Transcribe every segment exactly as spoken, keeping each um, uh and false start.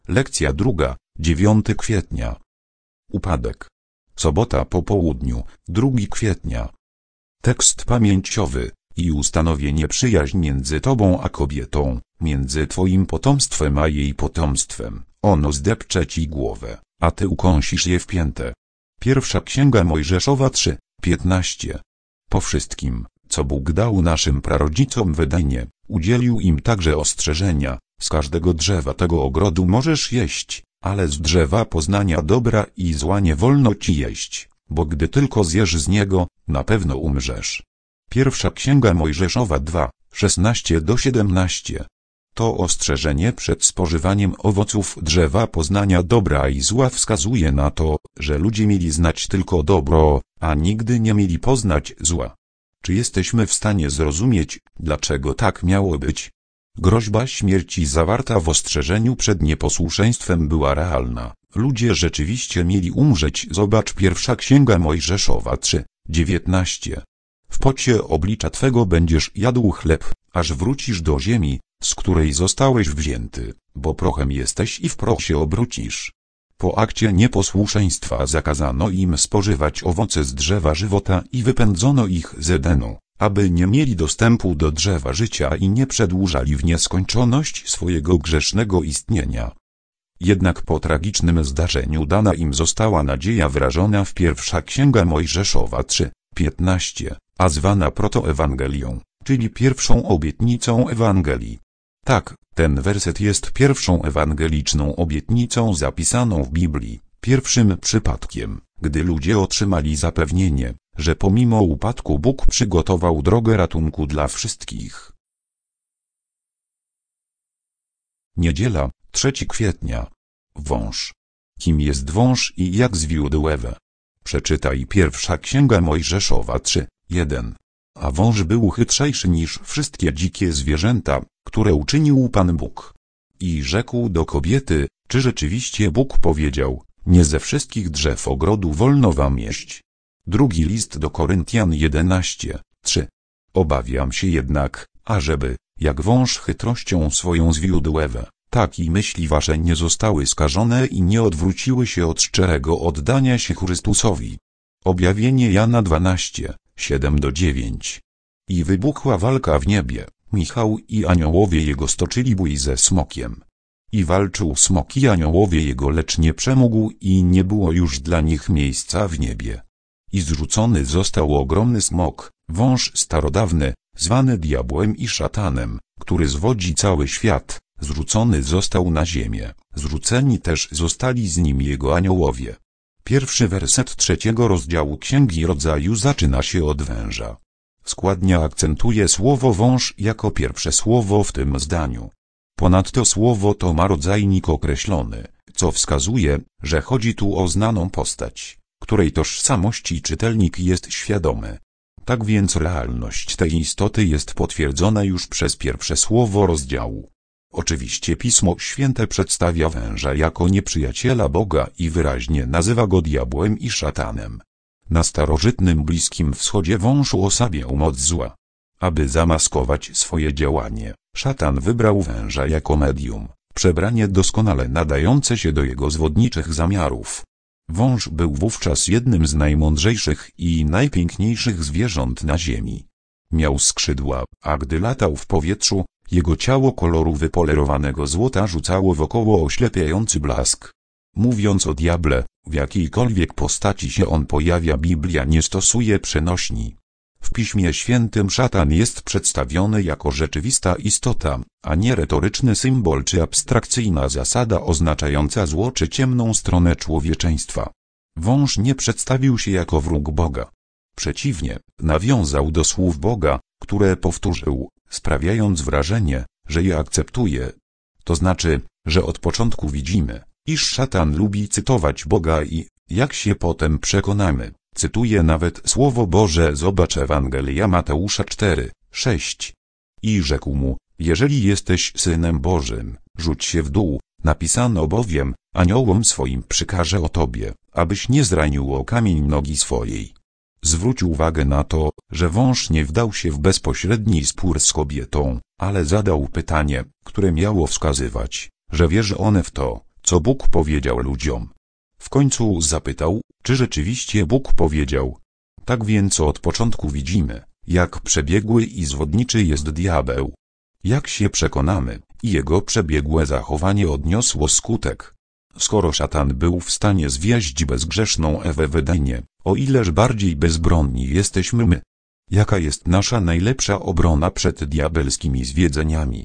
Lekcja druga, dziewiątego kwietnia. Upadek. Sobota po południu, drugiego kwietnia. Tekst pamięciowy. I ustanowienie przyjaźń między tobą a kobietą, między twoim potomstwem a jej potomstwem. Ono zdepcze ci głowę, a ty ukąsisz je w piętę. Pierwsza Księga Mojżeszowa trzy, piętnaście. Po wszystkim, co Bóg dał naszym prarodzicom w Edenie, udzielił im także ostrzeżenia: z każdego drzewa tego ogrodu możesz jeść, ale z drzewa poznania dobra i zła nie wolno ci jeść, bo gdy tylko zjesz z niego, na pewno umrzesz. Pierwsza Księga Mojżeszowa dwa, szesnaście do siedemnastu. To ostrzeżenie przed spożywaniem owoców drzewa poznania dobra i zła wskazuje na to, że ludzie mieli znać tylko dobro, a nigdy nie mieli poznać zła. Czy jesteśmy w stanie zrozumieć, dlaczego tak miało być? Groźba śmierci zawarta w ostrzeżeniu przed nieposłuszeństwem była realna. Ludzie rzeczywiście mieli umrzeć. Zobacz Pierwsza Księga Mojżeszowa trzy, dziewiętnaście. W pocie oblicza twego będziesz jadł chleb, aż wrócisz do ziemi, z której zostałeś wzięty, bo prochem jesteś i w proch się obrócisz. Po akcie nieposłuszeństwa zakazano im spożywać owoce z drzewa żywota i wypędzono ich z Edenu, aby nie mieli dostępu do drzewa życia i nie przedłużali w nieskończoność swojego grzesznego istnienia. Jednak po tragicznym zdarzeniu dana im została nadzieja wyrażona w Pierwsza Księga Mojżeszowa trzy, piętnaście, a zwana protoewangelią, czyli pierwszą obietnicą Ewangelii. Tak, ten werset jest pierwszą ewangeliczną obietnicą zapisaną w Biblii, pierwszym przypadkiem, gdy ludzie otrzymali zapewnienie, że pomimo upadku Bóg przygotował drogę ratunku dla wszystkich. Niedziela, trzeciego kwietnia. Wąż. Kim jest wąż i jak zwiódł Ewę? Przeczytaj Pierwsza Księga Mojżeszowa trzy, jeden. A wąż był chytrzejszy niż wszystkie dzikie zwierzęta, które uczynił Pan Bóg. I rzekł do kobiety: czy rzeczywiście Bóg powiedział: nie ze wszystkich drzew ogrodu wolno wam jeść? Drugi list do Koryntian jedenaście, trzy. Obawiam się jednak, ażeby, jak wąż chytrością swoją zwiódł Ewę, tak i myśli wasze nie zostały skażone i nie odwróciły się od szczerego oddania się Chrystusowi. Objawienie Jana dwanaście, siedem do dziewięciu. I wybuchła walka w niebie. Michał i aniołowie jego stoczyli bój ze smokiem. I walczył smok i aniołowie jego, lecz nie przemógł i nie było już dla nich miejsca w niebie. I zrzucony został ogromny smok, wąż starodawny, zwany diabłem i szatanem, który zwodzi cały świat, zrzucony został na ziemię, zrzuceni też zostali z nim jego aniołowie. Pierwszy werset trzeciego rozdziału Księgi Rodzaju zaczyna się od węża. Składnia akcentuje słowo wąż jako pierwsze słowo w tym zdaniu. Ponadto słowo to ma rodzajnik określony, co wskazuje, że chodzi tu o znaną postać, której tożsamości czytelnik jest świadomy. Tak więc realność tej istoty jest potwierdzona już przez pierwsze słowo rozdziału. Oczywiście Pismo Święte przedstawia węża jako nieprzyjaciela Boga i wyraźnie nazywa go diabłem i szatanem. Na starożytnym Bliskim Wschodzie wąż uosabiał moc zła. Aby zamaskować swoje działanie, szatan wybrał węża jako medium, przebranie doskonale nadające się do jego zwodniczych zamiarów. Wąż był wówczas jednym z najmądrzejszych i najpiękniejszych zwierząt na ziemi. Miał skrzydła, a gdy latał w powietrzu, jego ciało koloru wypolerowanego złota rzucało wokoło oślepiający blask. Mówiąc o diable, w jakiejkolwiek postaci się on pojawia, Biblia nie stosuje przenośni. W Piśmie Świętym szatan jest przedstawiony jako rzeczywista istota, a nie retoryczny symbol czy abstrakcyjna zasada oznaczająca zło czy ciemną stronę człowieczeństwa. Wąż nie przedstawił się jako wróg Boga. Przeciwnie, nawiązał do słów Boga, które powtórzył, sprawiając wrażenie, że je akceptuje. To znaczy, że od początku widzimy, iż szatan lubi cytować Boga i, jak się potem przekonamy, cytuje nawet Słowo Boże. Zobacz Ewangelia Mateusza cztery, sześć. I rzekł mu: jeżeli jesteś Synem Bożym, rzuć się w dół, napisano bowiem: aniołom swoim przykaże o tobie, abyś nie zranił o kamień nogi swojej. Zwróć uwagę na to, że wąż nie wdał się w bezpośredni spór z kobietą, ale zadał pytanie, które miało wskazywać, że wierzy on w to, co Bóg powiedział ludziom. W końcu zapytał, czy rzeczywiście Bóg powiedział. Tak więc od początku widzimy, jak przebiegły i zwodniczy jest diabeł. Jak się przekonamy, jego przebiegłe zachowanie odniosło skutek. Skoro szatan był w stanie zwieść bezgrzeszną Ewę w Edenie, o ileż bardziej bezbronni jesteśmy my. Jaka jest nasza najlepsza obrona przed diabelskimi zwiedzeniami?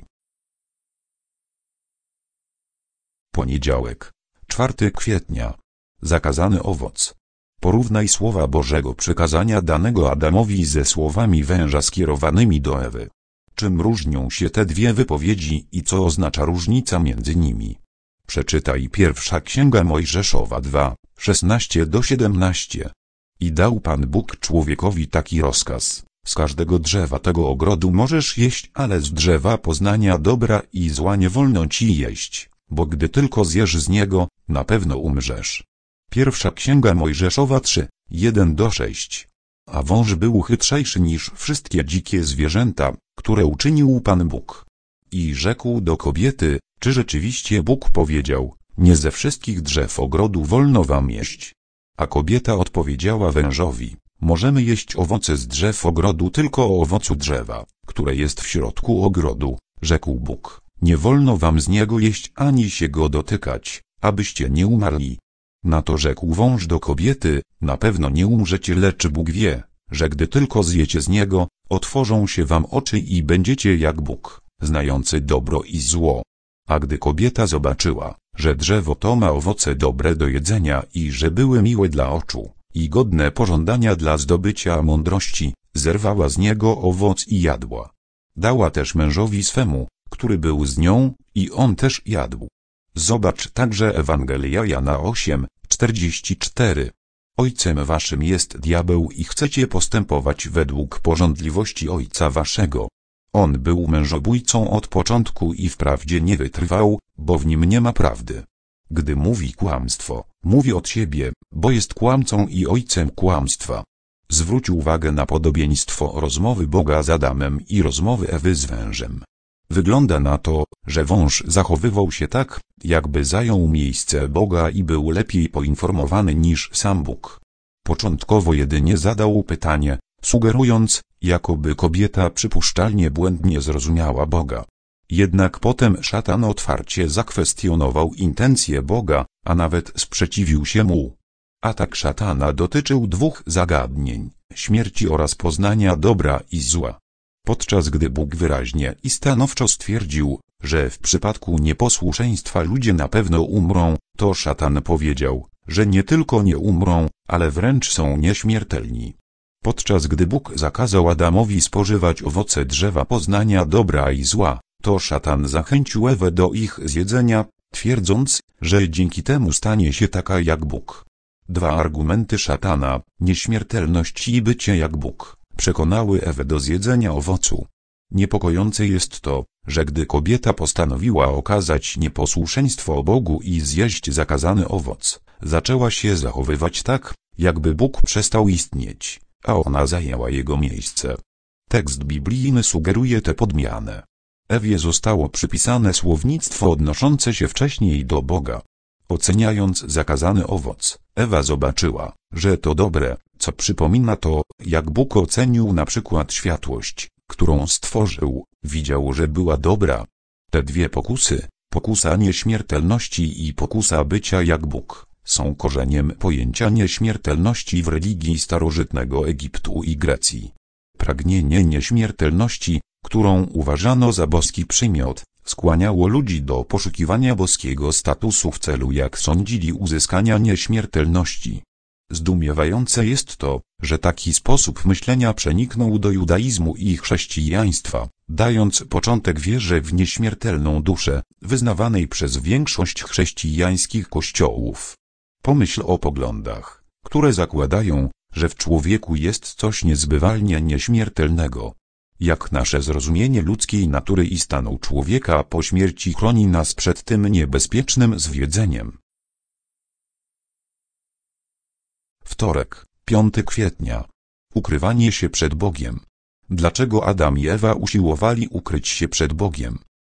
Poniedziałek, czwartego kwietnia. Zakazany owoc. Porównaj słowa Bożego przykazania danego Adamowi ze słowami węża skierowanymi do Ewy. Czym różnią się te dwie wypowiedzi i co oznacza różnica między nimi? Przeczytaj pierwsza Księga Mojżeszowa dwa, szesnaście do siedemnastu. I dał Pan Bóg człowiekowi taki rozkaz: z każdego drzewa tego ogrodu możesz jeść, ale z drzewa poznania dobra i zła nie wolno ci jeść, bo gdy tylko zjesz z niego, na pewno umrzesz. Pierwsza Księga Mojżeszowa trzy, jeden do sześciu. A wąż był chytrzejszy niż wszystkie dzikie zwierzęta, które uczynił Pan Bóg. I rzekł do kobiety: czy rzeczywiście Bóg powiedział, nie ze wszystkich drzew ogrodu wolno wam jeść? A kobieta odpowiedziała wężowi: możemy jeść owoce z drzew ogrodu, tylko o owocu drzewa, które jest w środku ogrodu, rzekł Bóg, nie wolno wam z niego jeść ani się go dotykać, abyście nie umarli. Na to rzekł wąż do kobiety: na pewno nie umrzecie, lecz Bóg wie, że gdy tylko zjecie z niego, otworzą się wam oczy i będziecie jak Bóg, znający dobro i zło. A gdy kobieta zobaczyła, że drzewo to ma owoce dobre do jedzenia i że były miłe dla oczu i godne pożądania dla zdobycia mądrości, zerwała z niego owoc i jadła. Dała też mężowi swemu, który był z nią, i on też jadł. Zobacz także Ewangelia Jana osiem, czterdzieści cztery. Ojcem waszym jest diabeł i chcecie postępować według pożądliwości ojca waszego. On był mężobójcą od początku i wprawdzie nie wytrwał, bo w nim nie ma prawdy. Gdy mówi kłamstwo, mówi od siebie, bo jest kłamcą i ojcem kłamstwa. Zwróć uwagę na podobieństwo rozmowy Boga z Adamem i rozmowy Ewy z wężem. Wygląda na to, że wąż zachowywał się tak, jakby zajął miejsce Boga i był lepiej poinformowany niż sam Bóg. Początkowo jedynie zadał pytanie, sugerując, jakoby kobieta przypuszczalnie błędnie zrozumiała Boga. Jednak potem szatan otwarcie zakwestionował intencje Boga, a nawet sprzeciwił się mu. Atak szatana dotyczył dwóch zagadnień: śmierci oraz poznania dobra i zła. Podczas gdy Bóg wyraźnie i stanowczo stwierdził, że w przypadku nieposłuszeństwa ludzie na pewno umrą, to szatan powiedział, że nie tylko nie umrą, ale wręcz są nieśmiertelni. Podczas gdy Bóg zakazał Adamowi spożywać owoce drzewa poznania dobra i zła, to szatan zachęcił Ewę do ich zjedzenia, twierdząc, że dzięki temu stanie się taka jak Bóg. Dwa argumenty szatana, nieśmiertelność i bycie jak Bóg, przekonały Ewę do zjedzenia owocu. Niepokojące jest to, że gdy kobieta postanowiła okazać nieposłuszeństwo Bogu i zjeść zakazany owoc, zaczęła się zachowywać tak, jakby Bóg przestał istnieć, a ona zajęła jego miejsce. Tekst biblijny sugeruje tę podmianę. Ewie zostało przypisane słownictwo odnoszące się wcześniej do Boga. Oceniając zakazany owoc, Ewa zobaczyła, że to dobre, co przypomina to, jak Bóg ocenił na przykład światłość, którą stworzył, widział, że była dobra. Te dwie pokusy, pokusa nieśmiertelności i pokusa bycia jak Bóg, są korzeniem pojęcia nieśmiertelności w religii starożytnego Egiptu i Grecji. Pragnienie nieśmiertelności, którą uważano za boski przymiot, skłaniało ludzi do poszukiwania boskiego statusu w celu, jak sądzili, uzyskania nieśmiertelności. Zdumiewające jest to, że taki sposób myślenia przeniknął do judaizmu i chrześcijaństwa, dając początek wierze w nieśmiertelną duszę, wyznawanej przez większość chrześcijańskich kościołów. Pomyśl o poglądach, które zakładają, że w człowieku jest coś niezbywalnie nieśmiertelnego. Jak nasze zrozumienie ludzkiej natury i stanu człowieka po śmierci chroni nas przed tym niebezpiecznym zwiedzeniem. Wtorek, piątego kwietnia. Ukrywanie się przed Bogiem. Dlaczego Adam i Ewa usiłowali ukryć się przed Bogiem?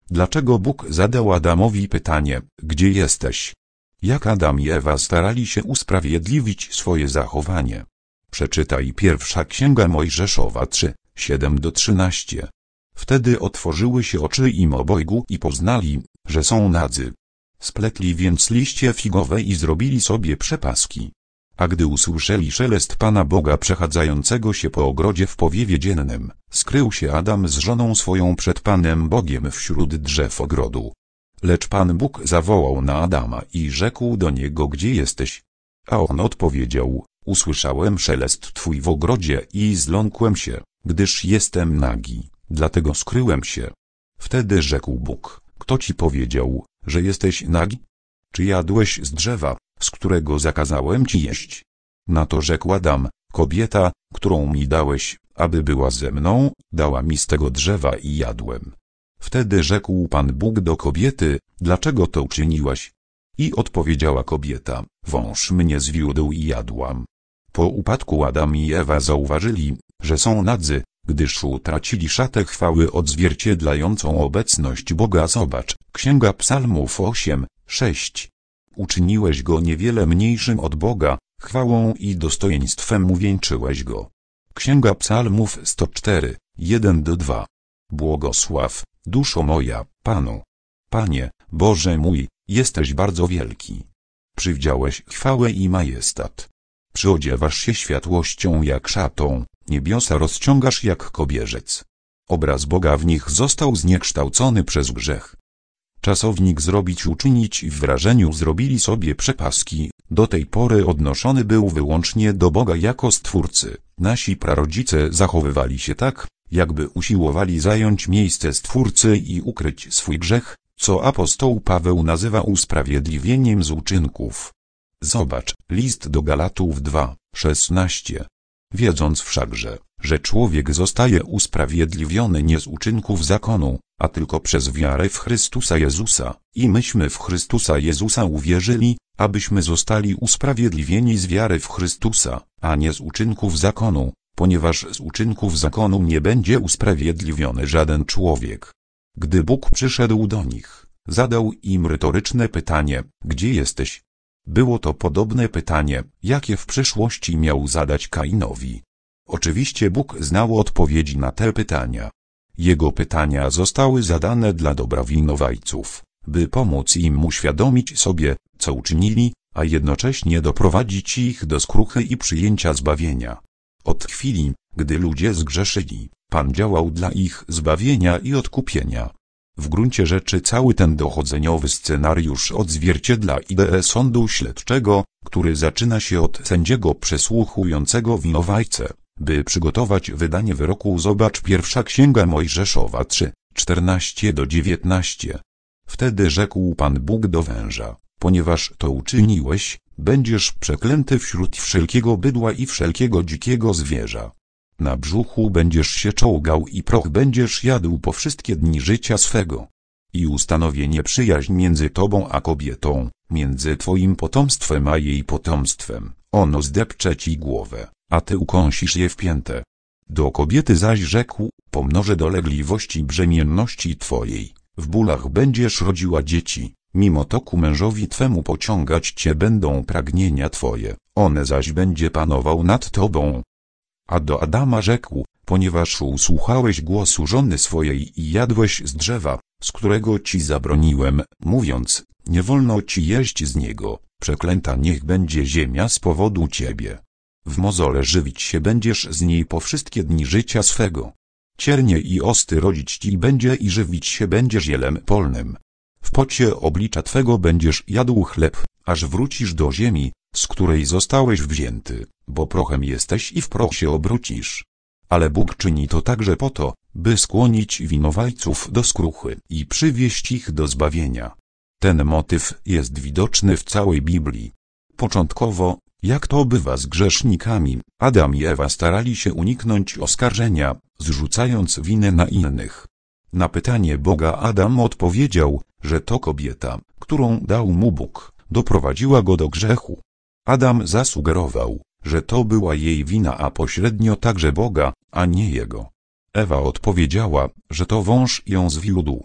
dlaczego Bóg zadał Adamowi pytanie, gdzie jesteś? Jak Adam i Ewa starali się usprawiedliwić swoje zachowanie. Przeczytaj pierwsza Księga Mojżeszowa trzy, siedem do trzynastu. Wtedy otworzyły się oczy im obojgu i poznali, że są nadzy. Spletli więc liście figowe i zrobili sobie przepaski. A gdy usłyszeli szelest Pana Boga przechadzającego się po ogrodzie w powiewie dziennym, skrył się Adam z żoną swoją przed Panem Bogiem wśród drzew ogrodu. Lecz Pan Bóg zawołał na Adama i rzekł do niego, gdzie jesteś? A on odpowiedział, usłyszałem szelest Twój w ogrodzie i zląkłem się, gdyż jestem nagi, dlatego skryłem się. Wtedy rzekł Bóg, kto ci powiedział, że jesteś nagi? Czy jadłeś z drzewa, z którego zakazałem ci jeść? Na to rzekł Adam, kobieta, którą mi dałeś, aby była ze mną, dała mi z tego drzewa i jadłem. Wtedy rzekł Pan Bóg do kobiety, dlaczego to uczyniłaś? I odpowiedziała kobieta, wąż mnie zwiódł i jadłam. Po upadku Adam i Ewa zauważyli, że są nadzy, gdyż utracili szatę chwały odzwierciedlającą obecność Boga. Zobacz, Księga Psalmów osiem, sześć. Uczyniłeś go niewiele mniejszym od Boga, chwałą i dostojeństwem uwieńczyłeś go. Księga Psalmów sto cztery, jeden do dwóch. Błogosław, duszo moja, Panu. Panie, Boże mój, jesteś bardzo wielki. Przywdziałeś chwałę i majestat. Przyodziewasz się światłością jak szatą, niebiosa rozciągasz jak kobierzec. Obraz Boga w nich został zniekształcony przez grzech. Czasownik zrobić uczynić w wrażeniu zrobili sobie przepaski, do tej pory odnoszony był wyłącznie do Boga jako Stwórcy. Nasi prarodzice zachowywali się tak, jakby usiłowali zająć miejsce Stwórcy i ukryć swój grzech, co apostoł Paweł nazywa usprawiedliwieniem z uczynków. Zobacz, list do Galatów dwa, szesnaście. Wiedząc wszakże, że człowiek zostaje usprawiedliwiony nie z uczynków zakonu, a tylko przez wiarę w Chrystusa Jezusa, i myśmy w Chrystusa Jezusa uwierzyli, abyśmy zostali usprawiedliwieni z wiary w Chrystusa, a nie z uczynków zakonu, ponieważ z uczynków zakonu nie będzie usprawiedliwiony żaden człowiek. Gdy Bóg przyszedł do nich, zadał im retoryczne pytanie, gdzie jesteś? Było to podobne pytanie, jakie w przyszłości miał zadać Kainowi. Oczywiście Bóg znał odpowiedzi na te pytania. Jego pytania zostały zadane dla dobra winowajców, by pomóc im uświadomić sobie, co uczynili, a jednocześnie doprowadzić ich do skruchy i przyjęcia zbawienia. Od chwili, gdy ludzie zgrzeszyli, Pan działał dla ich zbawienia i odkupienia. W gruncie rzeczy cały ten dochodzeniowy scenariusz odzwierciedla ideę sądu śledczego, który zaczyna się od sędziego przesłuchującego winowajcę, by przygotować wydanie wyroku. Zobacz pierwsza Księga Mojżeszowa trzy, czternaście do dziewiętnastu. Wtedy rzekł Pan Bóg do węża, ponieważ to uczyniłeś, będziesz przeklęty wśród wszelkiego bydła i wszelkiego dzikiego zwierza. Na brzuchu będziesz się czołgał i proch będziesz jadł po wszystkie dni życia swego. I ustanowię nieprzyjaźń między tobą a kobietą, między twoim potomstwem a jej potomstwem. Ono zdepcze ci głowę, a ty ukąsisz je w piętę. Do kobiety zaś rzekł, pomnożę dolegliwości brzemienności twojej, w bólach będziesz rodziła dzieci, mimo to ku mężowi twemu pociągać cię będą pragnienia twoje, one zaś będzie panował nad tobą. A do Adama rzekł, ponieważ usłuchałeś głosu żony swojej i jadłeś z drzewa, z którego ci zabroniłem, mówiąc, nie wolno ci jeść z niego, przeklęta niech będzie ziemia z powodu ciebie. W mozole żywić się będziesz z niej po wszystkie dni życia swego. Ciernie i osty rodzić ci będzie i żywić się będziesz zielem polnym. W pocie oblicza twego będziesz jadł chleb, aż wrócisz do ziemi, z której zostałeś wzięty, bo prochem jesteś i w proch się obrócisz. Ale Bóg czyni to także po to, by skłonić winowajców do skruchy i przywieść ich do zbawienia. Ten motyw jest widoczny w całej Biblii. Początkowo, jak to bywa z grzesznikami, Adam i Ewa starali się uniknąć oskarżenia, zrzucając winę na innych. Na pytanie Boga Adam odpowiedział, że to kobieta, którą dał mu Bóg, doprowadziła go do grzechu. Adam zasugerował, że to była jej wina, a pośrednio także Boga, a nie jego. Ewa odpowiedziała, że to wąż ją zwiódł.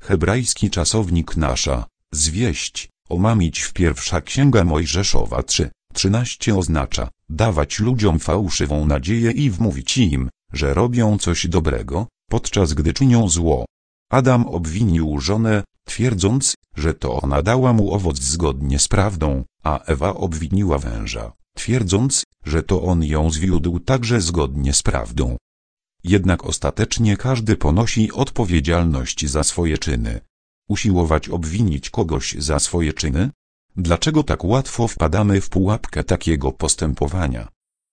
Hebrajski czasownik nasza, zwieść, omamić w pierwsza księga Mojżeszowa trzy, trzynaście oznacza, dawać ludziom fałszywą nadzieję i wmówić im, że robią coś dobrego, podczas gdy czynią zło. Adam obwinił żonę, twierdząc, że to ona dała mu owoc zgodnie z prawdą, a Ewa obwiniła węża, twierdząc, że to on ją zwiódł także zgodnie z prawdą. Jednak ostatecznie każdy ponosi odpowiedzialność za swoje czyny. Usiłować obwinić kogoś za swoje czyny? Dlaczego tak łatwo wpadamy w pułapkę takiego postępowania?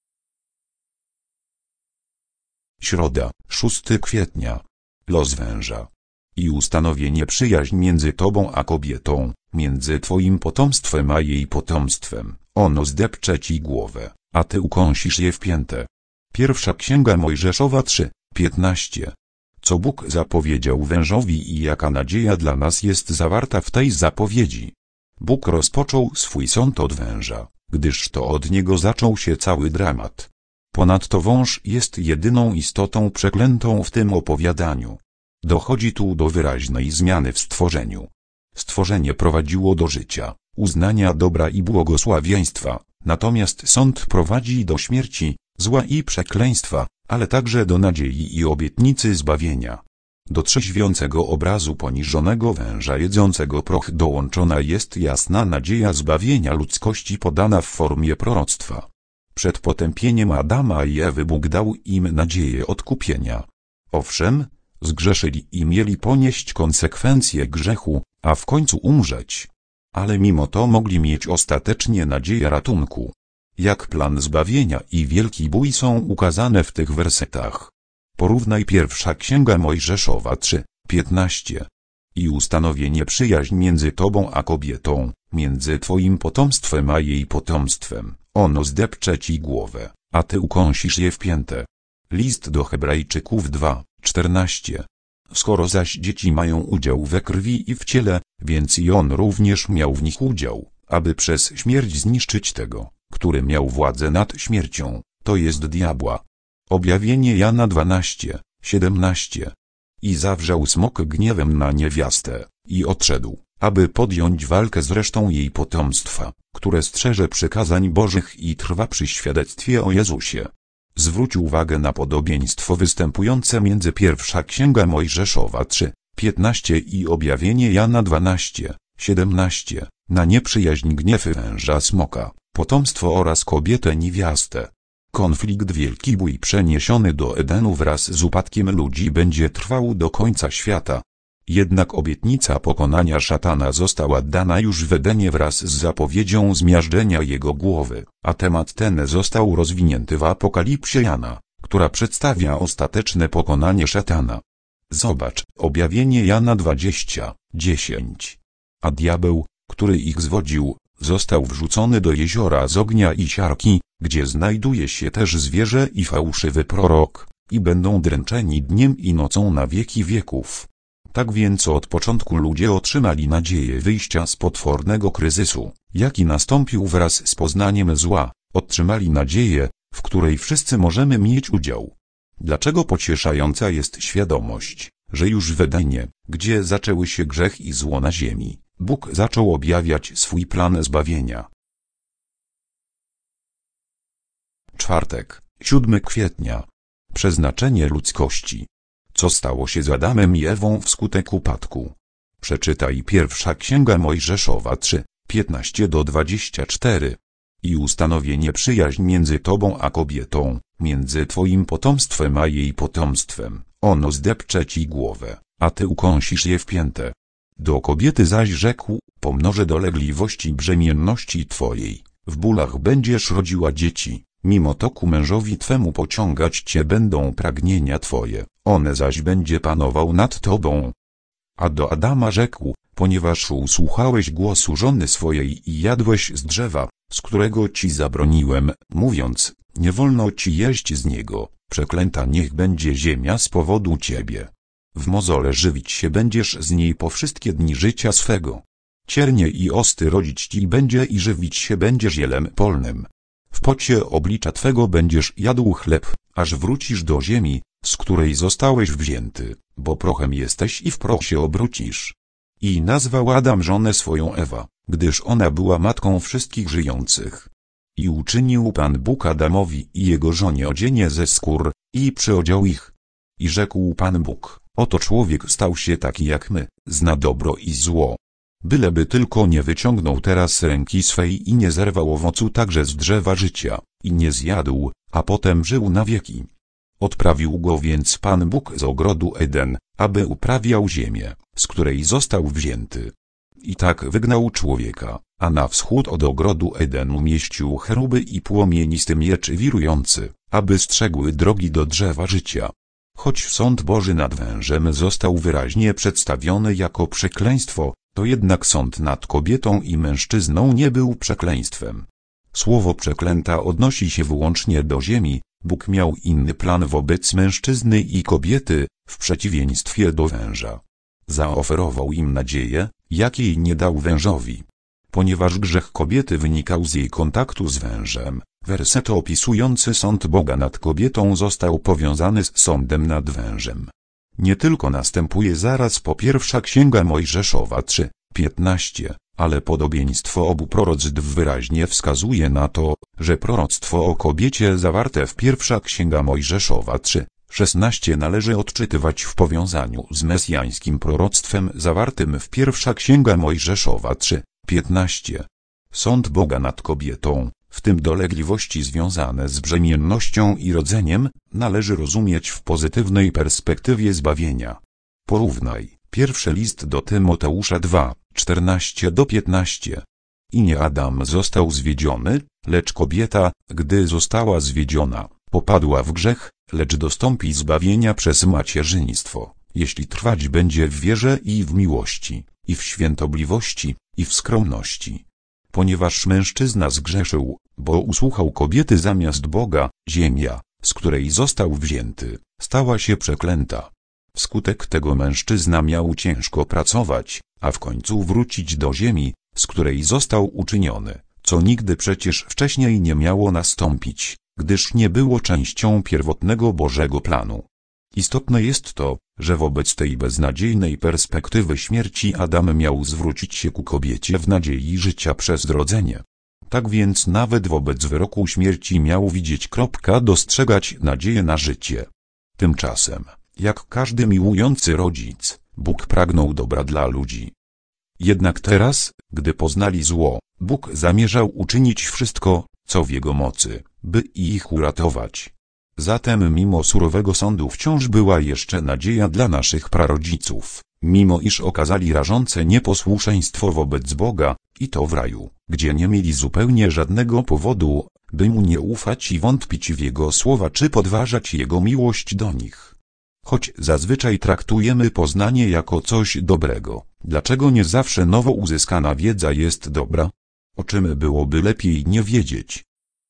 Środa, szóstego kwietnia. Los węża. I ustanowienie przyjaźń między tobą a kobietą, między twoim potomstwem a jej potomstwem. Ono zdepcze ci głowę, a ty ukąsisz je w piętę. Pierwsza księga Mojżeszowa trzy, piętnaście. Co Bóg zapowiedział wężowi i jaka nadzieja dla nas jest zawarta w tej zapowiedzi. Bóg rozpoczął swój sąd od węża, gdyż to od niego zaczął się cały dramat. Ponadto wąż jest jedyną istotą przeklętą w tym opowiadaniu. Dochodzi tu do wyraźnej zmiany w stworzeniu. Stworzenie prowadziło do życia, uznania dobra i błogosławieństwa, natomiast sąd prowadzi do śmierci, zła i przekleństwa, ale także do nadziei i obietnicy zbawienia. Do trzeźwiącego obrazu poniżonego węża jedzącego proch dołączona jest jasna nadzieja zbawienia ludzkości podana w formie proroctwa. Przed potępieniem Adama i Ewy Bóg dał im nadzieję odkupienia. Owszem, zgrzeszyli i mieli ponieść konsekwencje grzechu, a w końcu umrzeć. Ale mimo to mogli mieć ostatecznie nadzieję ratunku. Jak plan zbawienia i wielki bój są ukazane w tych wersetach. Porównaj pierwsza księga Mojżeszowa trzy, piętnaście. I ustanowienie przyjaźń między tobą a kobietą, między twoim potomstwem a jej potomstwem. Ono zdepcze ci głowę, a ty ukąsisz je w piętę. List do Hebrajczyków dwa, czternaście. Skoro zaś dzieci mają udział we krwi i w ciele, więc i on również miał w nich udział, aby przez śmierć zniszczyć tego, który miał władzę nad śmiercią, to jest diabła. Objawienie Jana dwanaście, siedemnaście. I zawrzał smok gniewem na niewiastę, i odszedł, aby podjąć walkę z resztą jej potomstwa, które strzeże przykazań Bożych i trwa przy świadectwie o Jezusie. Zwróć uwagę na podobieństwo występujące między pierwsza księga Mojżeszowa trzy, piętnaście i objawienie Jana dwanaście, siedemnaście, na nieprzyjaźń gniew węża smoka, potomstwo oraz kobietę niewiastę. Konflikt wielki bój przeniesiony do Edenu wraz z upadkiem ludzi będzie trwał do końca świata. Jednak obietnica pokonania szatana została dana już w Edenie wraz z zapowiedzią zmiażdżenia jego głowy, a temat ten został rozwinięty w Apokalipsie Jana, która przedstawia ostateczne pokonanie szatana. Zobacz, objawienie Jana dwadzieścia, dziesięć. A diabeł, który ich zwodził, został wrzucony do jeziora z ognia i siarki, gdzie znajduje się też zwierzę i fałszywy prorok, i będą dręczeni dniem i nocą na wieki wieków. Tak więc od początku ludzie otrzymali nadzieję wyjścia z potwornego kryzysu, jaki nastąpił wraz z poznaniem zła, otrzymali nadzieję, w której wszyscy możemy mieć udział. Dlaczego pocieszająca jest świadomość, że już w Edenie, gdzie zaczęły się grzech i zło na ziemi, Bóg zaczął objawiać swój plan zbawienia. Czwartek, siódmego kwietnia. Przeznaczenie ludzkości. Co stało się z Adamem i Ewą wskutek upadku? Przeczytaj pierwsza księga Mojżeszowa trzy, piętnaście do dwudziestu czterech. I ustanowienie przyjaźń między tobą a kobietą, między twoim potomstwem a jej potomstwem. Ono zdepcze ci głowę, a ty ukąsisz je w piętę. Do kobiety zaś rzekł, pomnożę dolegliwości brzemienności twojej, w bólach będziesz rodziła dzieci, mimo to ku mężowi twemu pociągać cię będą pragnienia twoje, one zaś będzie panował nad tobą. A do Adama rzekł, ponieważ usłuchałeś głosu żony swojej i jadłeś z drzewa, z którego ci zabroniłem, mówiąc, nie wolno ci jeść z niego, przeklęta niech będzie ziemia z powodu ciebie. W mozole żywić się będziesz z niej po wszystkie dni życia swego. Ciernie i osty rodzić ci będzie i żywić się będziesz zielem polnym. W pocie oblicza twego będziesz jadł chleb, aż wrócisz do ziemi, z której zostałeś wzięty, bo prochem jesteś i w proch się obrócisz. I nazwał Adam żonę swoją Ewa, gdyż ona była matką wszystkich żyjących. I uczynił Pan Bóg Adamowi i jego żonie odzienie ze skór, i przyodział ich. I rzekł Pan Bóg, oto człowiek stał się taki jak my, zna dobro i zło. Byleby tylko nie wyciągnął teraz ręki swej i nie zerwał owocu także z drzewa życia, i nie zjadł, a potem żył na wieki. Odprawił go więc Pan Bóg z ogrodu Eden, aby uprawiał ziemię, z której został wzięty. I tak wygnał człowieka, a na wschód od ogrodu Eden umieścił cheruby i płomienisty miecz wirujący, aby strzegły drogi do drzewa życia. Choć sąd Boży nad wężem został wyraźnie przedstawiony jako przekleństwo, to jednak sąd nad kobietą i mężczyzną nie był przekleństwem. Słowo przeklęta odnosi się wyłącznie do ziemi. Bóg miał inny plan wobec mężczyzny i kobiety, w przeciwieństwie do węża. Zaoferował im nadzieję, jakiej nie dał wężowi. Ponieważ grzech kobiety wynikał z jej kontaktu z wężem, werset opisujący sąd Boga nad kobietą został powiązany z sądem nad wężem. Nie tylko następuje zaraz po pierwsza Księga Mojżeszowa trzy, piętnaście, ale podobieństwo obu proroctw wyraźnie wskazuje na to, że proroctwo o kobiecie zawarte w pierwsza Księga Mojżeszowa trzy, szesnaście należy odczytywać w powiązaniu z mesjańskim proroctwem zawartym w pierwsza Księga Mojżeszowa trzy, piętnaście. Sąd Boga nad kobietą, w tym dolegliwości związane z brzemiennością i rodzeniem, należy rozumieć w pozytywnej perspektywie zbawienia. Porównaj pierwszy list do Tymoteusza dwa, czternaście do piętnaście. I nie Adam został zwiedziony, lecz kobieta, gdy została zwiedziona, popadła w grzech, lecz dostąpi zbawienia przez macierzyństwo, jeśli trwać będzie w wierze i w miłości, i w świętobliwości, i w skromności. Ponieważ mężczyzna zgrzeszył, bo usłuchał kobiety zamiast Boga, ziemia, z której został wzięty, stała się przeklęta. Wskutek tego mężczyzna miał ciężko pracować, a w końcu wrócić do ziemi, z której został uczyniony, co nigdy przecież wcześniej nie miało nastąpić, gdyż nie było częścią pierwotnego Bożego planu. Istotne jest to, że wobec tej beznadziejnej perspektywy śmierci Adam miał zwrócić się ku kobiecie w nadziei życia przez rodzenie. Tak więc nawet wobec wyroku śmierci miał widzieć kropka dostrzegać nadzieję na życie. Tymczasem, jak każdy miłujący rodzic, Bóg pragnął dobra dla ludzi. Jednak teraz, gdy poznali zło, Bóg zamierzał uczynić wszystko, co w jego mocy, by ich uratować. Zatem mimo surowego sądu wciąż była jeszcze nadzieja dla naszych prarodziców, mimo iż okazali rażące nieposłuszeństwo wobec Boga, i to w raju, gdzie nie mieli zupełnie żadnego powodu, by mu nie ufać i wątpić w jego słowa czy podważać jego miłość do nich. Choć zazwyczaj traktujemy poznanie jako coś dobrego, dlaczego nie zawsze nowo uzyskana wiedza jest dobra? O czym byłoby lepiej nie wiedzieć?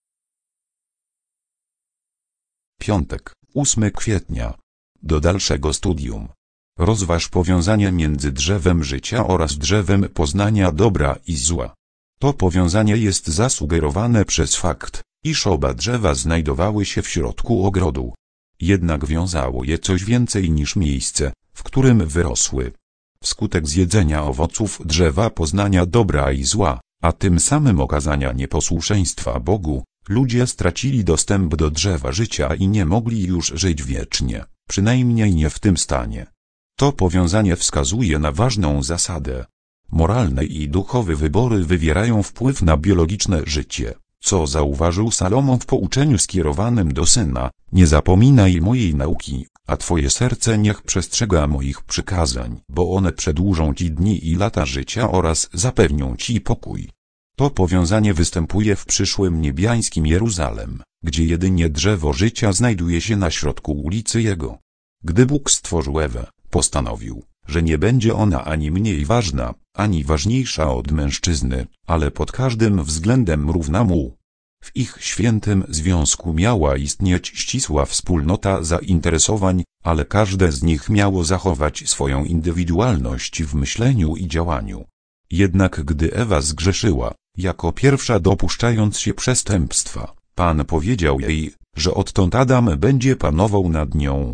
Piątek, ósmego kwietnia. Do dalszego studium. Rozważ powiązanie między drzewem życia oraz drzewem poznania dobra i zła. To powiązanie jest zasugerowane przez fakt, iż oba drzewa znajdowały się w środku ogrodu. Jednak wiązało je coś więcej niż miejsce, w którym wyrosły. Wskutek zjedzenia owoców drzewa poznania dobra i zła, a tym samym okazania nieposłuszeństwa Bogu, ludzie stracili dostęp do drzewa życia i nie mogli już żyć wiecznie, przynajmniej nie w tym stanie. To powiązanie wskazuje na ważną zasadę. Moralne i duchowe wybory wywierają wpływ na biologiczne życie, co zauważył Salomon w pouczeniu skierowanym do syna: nie zapominaj mojej nauki, a twoje serce niech przestrzega moich przykazań, bo one przedłużą ci dni i lata życia oraz zapewnią ci pokój. To powiązanie występuje w przyszłym niebiańskim Jeruzalem, gdzie jedynie drzewo życia znajduje się na środku ulicy Jego. Gdy Bóg stworzył Ewę, postanowił, że nie będzie ona ani mniej ważna, ani ważniejsza od mężczyzny, ale pod każdym względem równa mu. W ich świętym związku miała istnieć ścisła wspólnota zainteresowań, ale każde z nich miało zachować swoją indywidualność w myśleniu i działaniu. Jednak gdy Ewa zgrzeszyła, jako pierwsza dopuszczając się przestępstwa, Pan powiedział jej, że odtąd Adam będzie panował nad nią,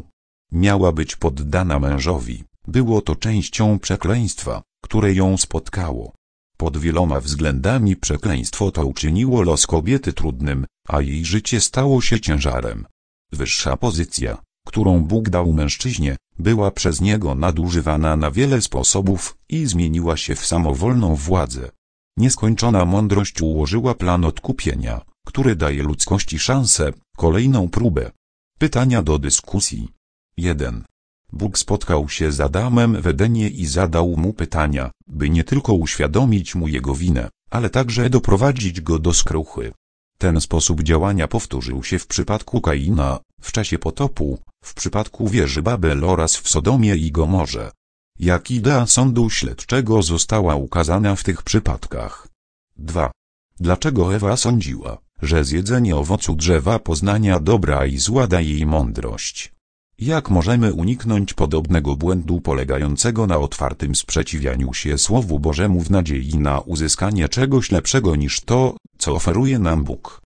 Miała być poddana mężowi, było to częścią przekleństwa, które ją spotkało. Pod wieloma względami przekleństwo to uczyniło los kobiety trudnym, a jej życie stało się ciężarem. Wyższa pozycja, którą Bóg dał mężczyźnie, była przez niego nadużywana na wiele sposobów i zmieniła się w samowolną władzę. Nieskończona mądrość ułożyła plan odkupienia, który daje ludzkości szansę, kolejną próbę. Pytania do dyskusji. jeden. Bóg spotkał się z Adamem w Edenie i zadał mu pytania, by nie tylko uświadomić mu jego winę, ale także doprowadzić go do skruchy. Ten sposób działania powtórzył się w przypadku Kaina, w czasie potopu, w przypadku wieży Babel oraz w Sodomie i Gomorze. Jak idea sądu śledczego została ukazana w tych przypadkach? dwa. Dlaczego Ewa sądziła, że zjedzenie owocu drzewa poznania dobra i zła daje jej mądrość? Jak możemy uniknąć podobnego błędu polegającego na otwartym sprzeciwianiu się Słowu Bożemu w nadziei na uzyskanie czegoś lepszego niż to, co oferuje nam Bóg?